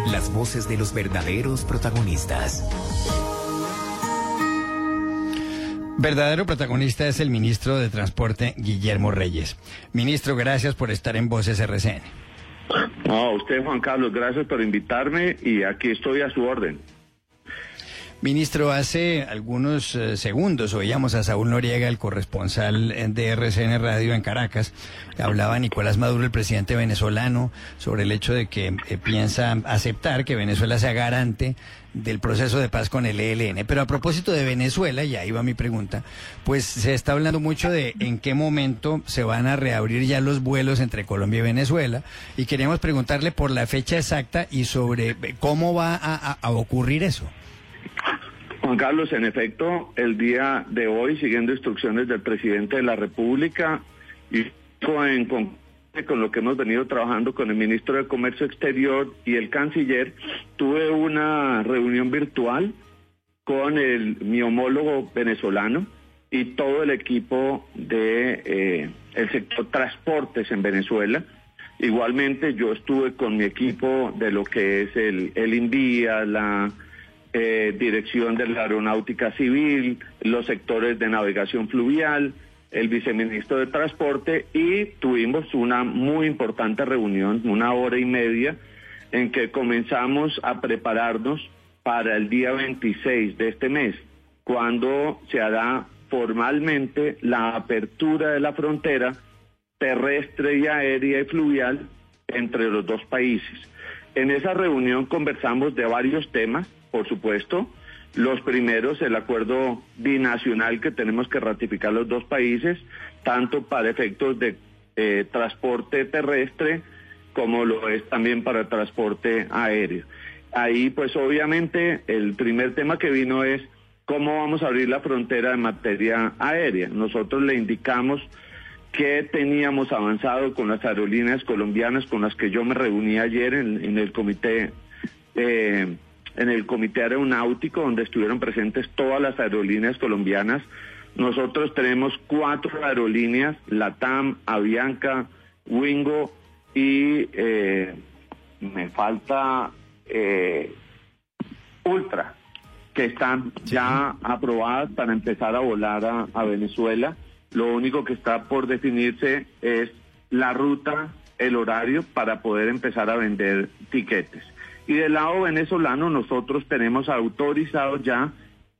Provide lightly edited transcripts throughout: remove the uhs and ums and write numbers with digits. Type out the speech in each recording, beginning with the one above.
Las voces de los verdaderos protagonistas. Verdadero protagonista es el ministro de Transporte, Guillermo Reyes. Ministro, gracias por estar en Voces RCN. No, usted, Juan Carlos, gracias por invitarme y aquí estoy a su orden. Ministro, hace algunos segundos oíamos a Saúl Noriega, el corresponsal de RCN Radio en Caracas. Hablaba Nicolás Maduro, el presidente venezolano, sobre el hecho de que piensa aceptar que Venezuela sea garante del proceso de paz con el ELN. Pero a propósito de Venezuela, y ahí va mi pregunta, pues se está hablando mucho de en qué momento se van a reabrir ya los vuelos entre Colombia y Venezuela, y queríamos preguntarle por la fecha exacta y sobre cómo va a ocurrir eso. Juan Carlos, en efecto, el día de hoy, siguiendo instrucciones del presidente de la República y con lo que hemos venido trabajando con el ministro de Comercio Exterior y el canciller, tuve una reunión virtual con mi homólogo venezolano y todo el equipo de el sector transportes en Venezuela. Igualmente, yo estuve con mi equipo de lo que es el INVIA, la dirección de la aeronáutica civil, los sectores de navegación fluvial, el viceministro de Transporte, y tuvimos una muy importante reunión, 1 hora y media, en que comenzamos a prepararnos para el día 26 de este mes, cuando se hará formalmente la apertura de la frontera terrestre y aérea y fluvial entre los dos países. En esa reunión conversamos de varios temas, por supuesto. Los primeros, el acuerdo binacional que tenemos que ratificar los dos países, tanto para efectos de transporte terrestre como lo es también para transporte aéreo. Ahí, pues obviamente, el primer tema que vino es cómo vamos a abrir la frontera en materia aérea. Nosotros le indicamos que teníamos avanzado con las aerolíneas colombianas con las que yo me reuní ayer en el comité aeronáutico, donde estuvieron presentes todas las aerolíneas colombianas. Nosotros tenemos 4 aerolíneas, LATAM, Avianca, Wingo y me falta Ultra, que están ya aprobadas para empezar a volar a Venezuela. Lo único que está por definirse es la ruta, el horario para poder empezar a vender tiquetes. Y del lado venezolano nosotros tenemos autorizado ya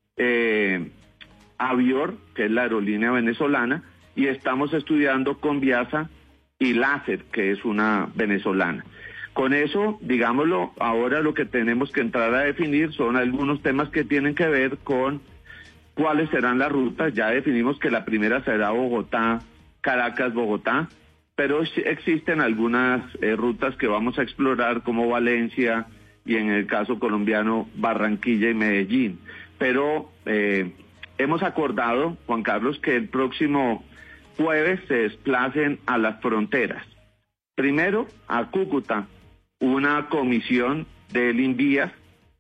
Avior, que es la aerolínea venezolana, y estamos estudiando Conviasa y Láser, que es una venezolana. Con eso, digámoslo, ahora lo que tenemos que entrar a definir son algunos temas que tienen que ver con cuáles serán las rutas. Ya definimos que la primera será Bogotá, Caracas, Bogotá, pero existen algunas rutas que vamos a explorar como Valencia y en el caso colombiano Barranquilla y Medellín. Pero hemos acordado, Juan Carlos, que el próximo jueves se desplacen a las fronteras. Primero a Cúcuta, una comisión del INVIAS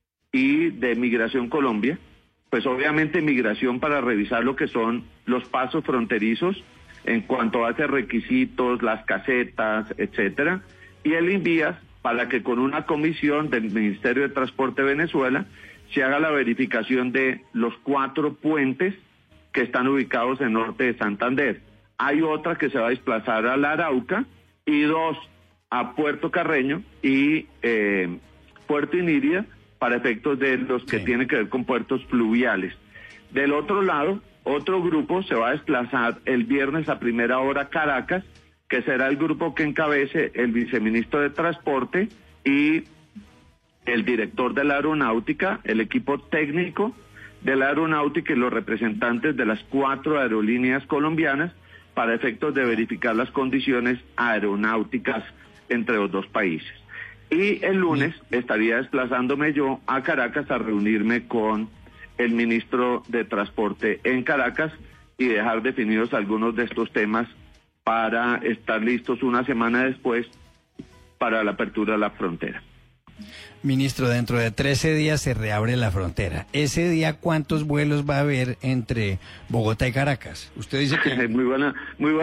y de Migración Colombia, pues obviamente migración para revisar lo que son los pasos fronterizos en cuanto a hacer requisitos, las casetas, etcétera, y el INVIAS para que con una comisión del Ministerio de Transporte de Venezuela se haga la verificación de los 4 puentes que están ubicados en norte de Santander. Hay otra que se va a desplazar a la Arauca y 2 a Puerto Carreño y Puerto Iniria, para efectos de los que tienen que ver con puertos fluviales. Del otro lado, otro grupo se va a desplazar el viernes a primera hora a Caracas, que será el grupo que encabece el viceministro de Transporte y el director de la aeronáutica, el equipo técnico de la aeronáutica y los representantes de las 4 aerolíneas colombianas para efectos de verificar las condiciones aeronáuticas entre los dos países. Y el lunes estaría desplazándome yo a Caracas a reunirme con el ministro de Transporte en Caracas y dejar definidos algunos de estos temas para estar listos una semana después para la apertura de la frontera. Ministro, dentro de 13 días se reabre la frontera. ¿Ese día cuántos vuelos va a haber entre Bogotá y Caracas? Usted dice que... Muy buena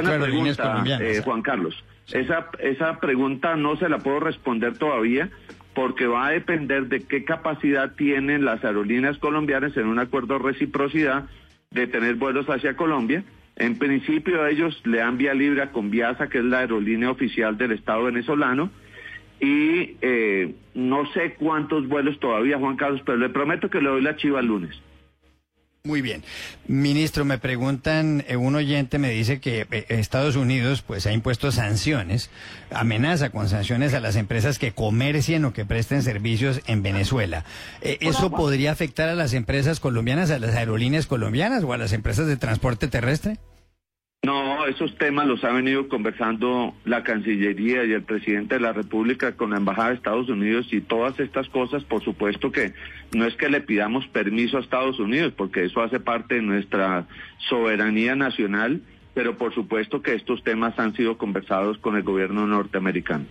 pregunta, Juan Carlos. Esa pregunta no se la puedo responder todavía porque va a depender de qué capacidad tienen las aerolíneas colombianas en un acuerdo de reciprocidad de tener vuelos hacia Colombia. En principio ellos le dan vía libre a Conviasa, que es la aerolínea oficial del Estado venezolano, y no sé cuántos vuelos todavía, Juan Carlos, pero le prometo que le doy la chiva el lunes. Muy bien. Ministro, me preguntan, un oyente me dice que Estados Unidos pues ha impuesto sanciones, amenaza con sanciones a las empresas que comercien o que presten servicios en Venezuela. ¿Eso podría afectar a las empresas colombianas, a las aerolíneas colombianas o a las empresas de transporte terrestre? No, esos temas los ha venido conversando la Cancillería y el presidente de la República con la Embajada de Estados Unidos, y todas estas cosas, por supuesto que no es que le pidamos permiso a Estados Unidos, porque eso hace parte de nuestra soberanía nacional, pero por supuesto que estos temas han sido conversados con el gobierno norteamericano.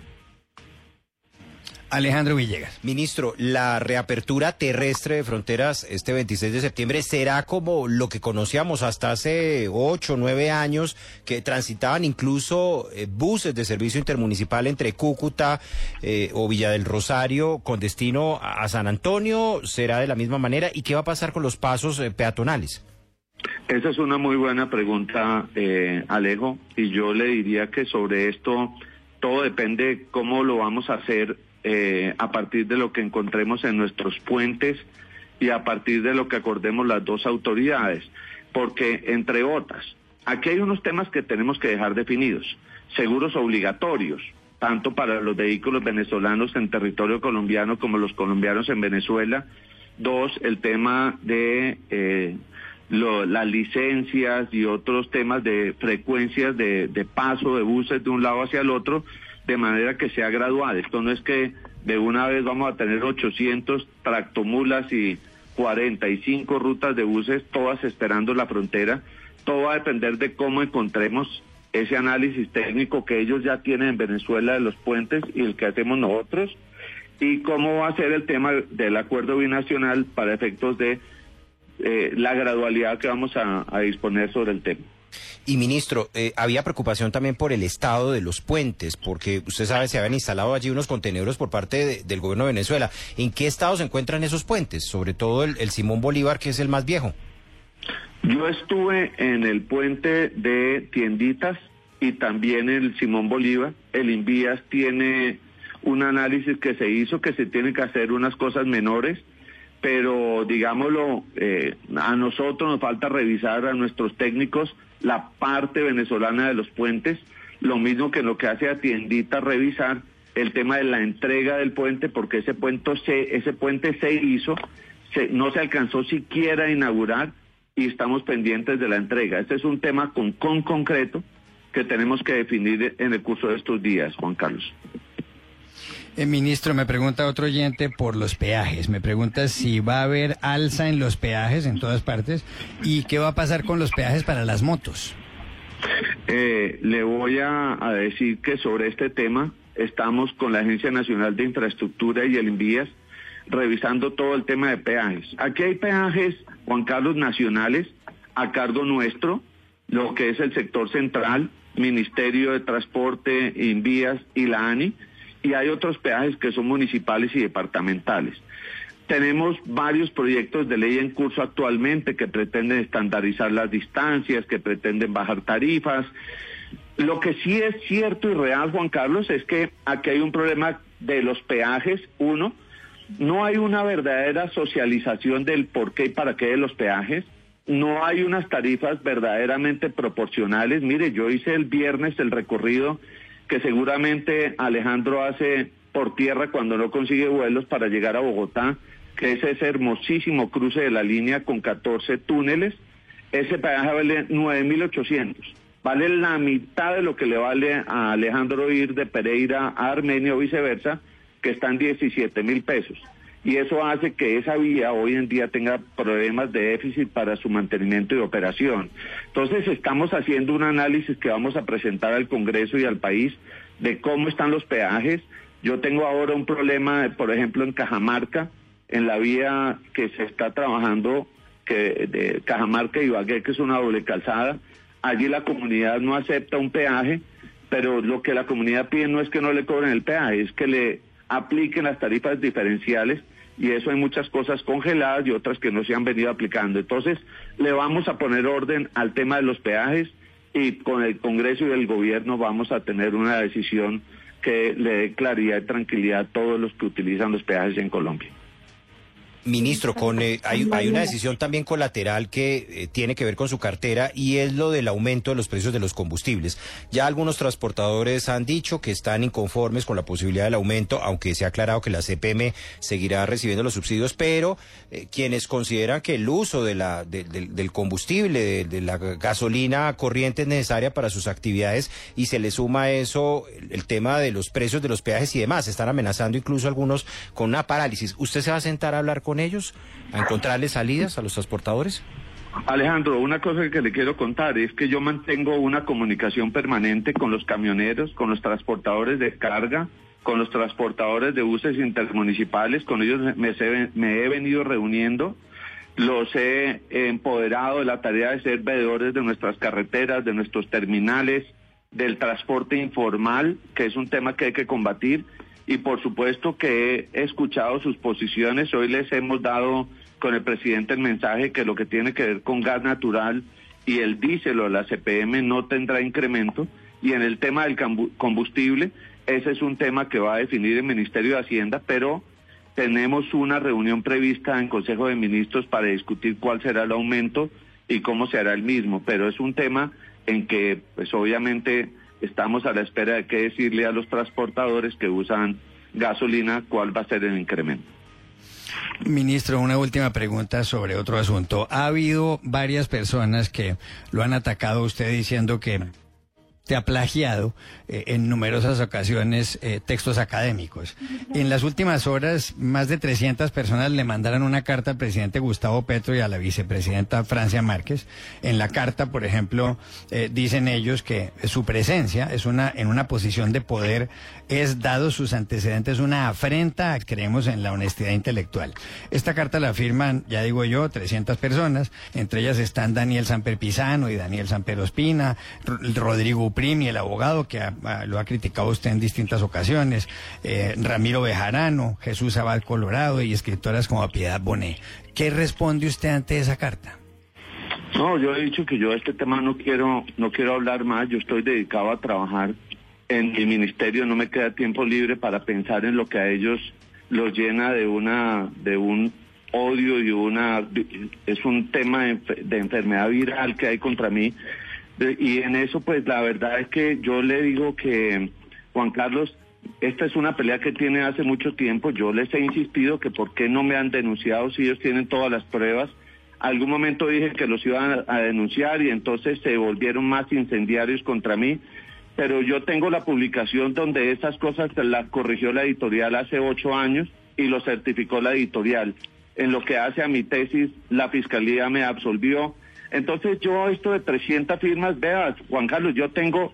Alejandro Villegas. Ministro, la reapertura terrestre de fronteras este 26 de septiembre será como lo que conocíamos hasta hace 8 o 9 años, que transitaban incluso buses de servicio intermunicipal entre Cúcuta o Villa del Rosario con destino a San Antonio. ¿Será de la misma manera? ¿Y qué va a pasar con los pasos peatonales? Esa es una muy buena pregunta, Alejo, y yo le diría que sobre esto todo depende de cómo lo vamos a hacer a partir de lo que encontremos en nuestros puentes y a partir de lo que acordemos las dos autoridades, porque entre otras, aquí hay unos temas que tenemos que dejar definidos: seguros obligatorios, tanto para los vehículos venezolanos en territorio colombiano como los colombianos en Venezuela. 2, el tema de las licencias y otros temas de frecuencias de paso de buses de un lado hacia el otro, de manera que sea gradual. Esto no es que de una vez vamos a tener 800 tractomulas y 45 rutas de buses, todas esperando la frontera. Todo va a depender de cómo encontremos ese análisis técnico que ellos ya tienen en Venezuela de los puentes y el que hacemos nosotros, y cómo va a ser el tema del acuerdo binacional para efectos de la gradualidad que vamos a disponer sobre el tema. Y ministro, había preocupación también por el estado de los puentes, porque usted sabe, se habían instalado allí unos contenedores por parte del gobierno de Venezuela. ¿En qué estado se encuentran esos puentes? Sobre todo el Simón Bolívar, que es el más viejo. Yo estuve en el puente de Tienditas y también en el Simón Bolívar. El Invías tiene un análisis que se hizo, que se tienen que hacer unas cosas menores, pero digámoslo, a nosotros nos falta revisar, a nuestros técnicos, la parte venezolana de los puentes, lo mismo que en lo que hace a Tienditas, revisar el tema de la entrega del puente, porque ese puente se hizo, no se alcanzó siquiera a inaugurar y estamos pendientes de la entrega. Este es un tema con concreto que tenemos que definir en el curso de estos días, Juan Carlos. Ministro, me pregunta otro oyente por los peajes. Me pregunta si va a haber alza en los peajes en todas partes y qué va a pasar con los peajes para las motos. Le voy a decir que sobre este tema estamos con la Agencia Nacional de Infraestructura y el Invías revisando todo el tema de peajes. Aquí hay peajes, Juan Carlos, nacionales a cargo nuestro, lo que es el sector central, Ministerio de Transporte, Invías y la ANI, y hay otros peajes que son municipales y departamentales. Tenemos varios proyectos de ley en curso actualmente que pretenden estandarizar las distancias, que pretenden bajar tarifas. Lo que sí es cierto y real, Juan Carlos, es que aquí hay un problema de los peajes. Uno, no hay una verdadera socialización del por qué y para qué de los peajes. No hay unas tarifas verdaderamente proporcionales. Mire, yo hice el viernes el recorrido que seguramente Alejandro hace por tierra cuando no consigue vuelos para llegar a Bogotá, que es ese hermosísimo cruce de la línea con 14 túneles. Ese peaje vale 9.800. Vale la mitad de lo que le vale a Alejandro ir de Pereira a Armenia o viceversa, que están 17.000 pesos. Y eso hace que esa vía hoy en día tenga problemas de déficit para su mantenimiento y operación. Entonces estamos haciendo un análisis que vamos a presentar al Congreso y al país de cómo están los peajes. Yo tengo ahora un problema, por ejemplo, en Cajamarca, en la vía que se está trabajando, que de Cajamarca y Ibagué, que es una doble calzada. Allí la comunidad no acepta un peaje, pero lo que la comunidad pide no es que no le cobren el peaje, es que le apliquen las tarifas diferenciales, y eso hay muchas cosas congeladas y otras que no se han venido aplicando. Entonces, le vamos a poner orden al tema de los peajes, y con el Congreso y el Gobierno vamos a tener una decisión que le dé claridad y tranquilidad a todos los que utilizan los peajes en Colombia. Ministro, hay una decisión también colateral que tiene que ver con su cartera, y es lo del aumento de los precios de los combustibles. Ya algunos transportadores han dicho que están inconformes con la posibilidad del aumento, aunque se ha aclarado que la CPM seguirá recibiendo los subsidios, pero quienes consideran que el uso del combustible, de la gasolina corriente es necesaria para sus actividades, y se le suma a eso el tema de los precios de los peajes y demás, están amenazando incluso algunos con una parálisis. ¿Usted se va a sentar a hablar con ellos, a encontrarles salidas a los transportadores? Alejandro, una cosa que le quiero contar es que yo mantengo una comunicación permanente con los camioneros, con los transportadores de carga, con los transportadores de buses intermunicipales. Con ellos me he venido reuniendo, los he empoderado de la tarea de ser veedores de nuestras carreteras, de nuestros terminales, del transporte informal, que es un tema que hay que combatir. Y por supuesto que he escuchado sus posiciones. Hoy les hemos dado con el presidente el mensaje que lo que tiene que ver con gas natural y el diésel o la CPM no tendrá incremento. Y en el tema del combustible, ese es un tema que va a definir el Ministerio de Hacienda, pero tenemos una reunión prevista en Consejo de Ministros para discutir cuál será el aumento y cómo se hará el mismo. Pero es un tema en que, pues obviamente, estamos a la espera de qué decirle a los transportadores que usan gasolina, cuál va a ser el incremento. Ministro, una última pregunta sobre otro asunto. Ha habido varias personas que lo han atacado a usted diciendo que te ha plagiado en numerosas ocasiones textos académicos. En las últimas horas, más de 300 personas le mandaron una carta al presidente Gustavo Petro y a la vicepresidenta Francia Márquez. En la carta, por ejemplo, dicen ellos que su presencia es en una posición de poder, es, dado sus antecedentes, una afrenta, creemos, en la honestidad intelectual. Esta carta la firman, ya digo yo, 300 personas, entre ellas están Daniel Samper Pizano y Daniel Samper Ospina, Rodrigo Primi, el abogado que lo ha criticado usted en distintas ocasiones, Ramiro Bejarano, Jesús Abad Colorado y escritoras como Piedad Bonet. ¿Qué responde usted ante esa carta? No, yo he dicho que yo de este tema no quiero hablar más. Yo estoy dedicado a trabajar en mi ministerio, no me queda tiempo libre para pensar en lo que a ellos los llena de un odio y es un tema de enfermedad viral que hay contra mí. Y en eso, pues, la verdad es que yo le digo que, Juan Carlos, esta es una pelea que tiene hace mucho tiempo. Yo les he insistido que por qué no me han denunciado si ellos tienen todas las pruebas. Algún momento dije que los iban a denunciar y entonces se volvieron más incendiarios contra mí. Pero yo tengo la publicación donde esas cosas las corrigió la editorial hace 8 años y lo certificó la editorial. En lo que hace a mi tesis, la Fiscalía me absolvió. Entonces yo esto de 300 firmas, veas, Juan Carlos, yo tengo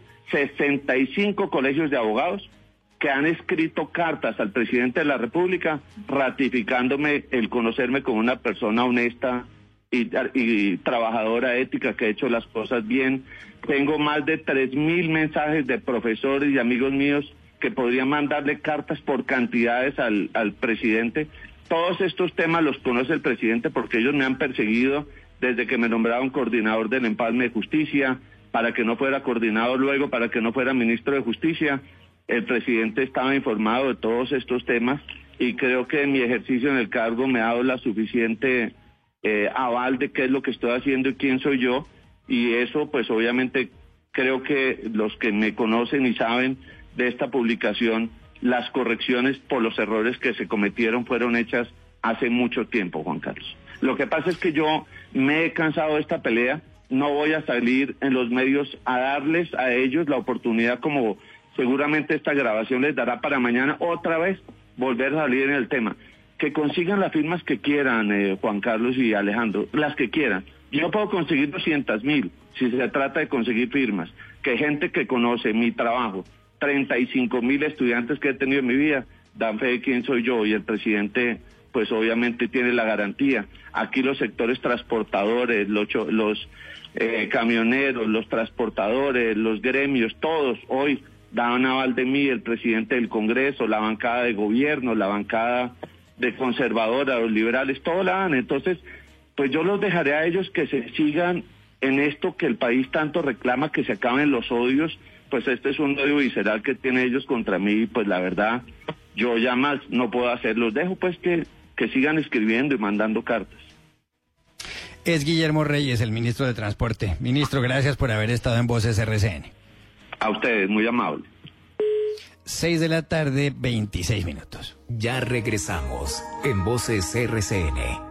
65 colegios de abogados que han escrito cartas al presidente de la República ratificándome el conocerme como una persona honesta y trabajadora ética que ha hecho las cosas bien. Tengo más de 3.000 mensajes de profesores y amigos míos que podrían mandarle cartas por cantidades al presidente. Todos estos temas los conoce el presidente porque ellos me han perseguido desde que me nombraron coordinador del empalme de justicia, para que no fuera coordinador luego, para que no fuera ministro de justicia. El presidente estaba informado de todos estos temas y creo que mi ejercicio en el cargo me ha dado la suficiente aval de qué es lo que estoy haciendo y quién soy yo, y eso pues obviamente creo que los que me conocen y saben de esta publicación, las correcciones por los errores que se cometieron fueron hechas hace mucho tiempo, Juan Carlos. Lo que pasa es que yo me he cansado de esta pelea, no voy a salir en los medios a darles a ellos la oportunidad, como seguramente esta grabación les dará para mañana, otra vez volver a salir en el tema. Que consigan las firmas que quieran, Juan Carlos y Alejandro, las que quieran. Yo puedo conseguir 200.000 si se trata de conseguir firmas. Que gente que conoce mi trabajo, 35.000 estudiantes que he tenido en mi vida, dan fe de quién soy yo, y el presidente pues obviamente tiene la garantía. Aquí los sectores transportadores, los camioneros, los transportadores, los gremios, todos hoy daban aval de mí, el presidente del Congreso, la bancada de gobierno, la bancada de conservadora, los liberales, todo la dan. Entonces, pues yo los dejaré a ellos que se sigan en esto que el país tanto reclama, que se acaben los odios. Pues este es un odio visceral que tienen ellos contra mí, pues la verdad, yo ya más no puedo hacer. Los dejo pues que sigan escribiendo y mandando cartas. Es Guillermo Reyes, el ministro de Transporte. Ministro, gracias por haber estado en Voces RCN. A ustedes, muy amable. 6:26 PM. Ya regresamos en Voces RCN.